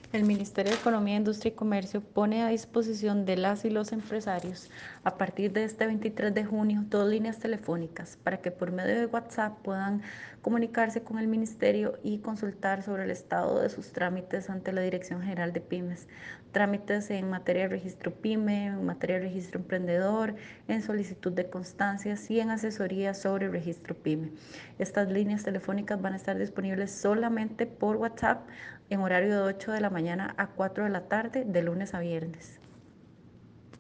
El Ministerio de Economía, Industria y Comercio pone a disposición de las y los empresarios a partir de este 23 de junio dos líneas telefónicas para que por medio de WhatsApp puedan comunicarse con el Ministerio y consultar sobre el estado de sus trámites ante la Dirección General de Pymes. Trámites en materia de registro PYME, en materia de registro emprendedor, en solicitud de constancias y en asesoría sobre el registro PYME. Estas líneas telefónicas van a estar disponibles solamente por WhatsApp en horario de 8 de la mañana a 4 de la tarde, de lunes a viernes.